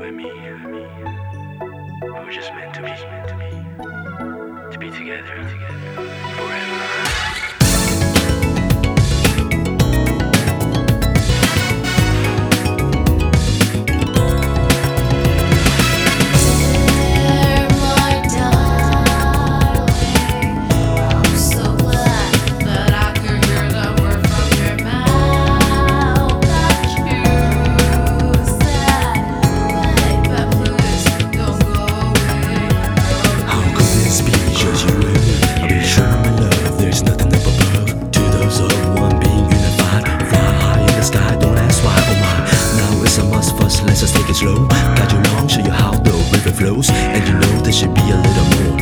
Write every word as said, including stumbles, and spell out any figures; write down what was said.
you and me, we were just meant to be, to be together, forever. Let's just take it slow. Guide you along, show you how the river flows, and you know there should be a little more.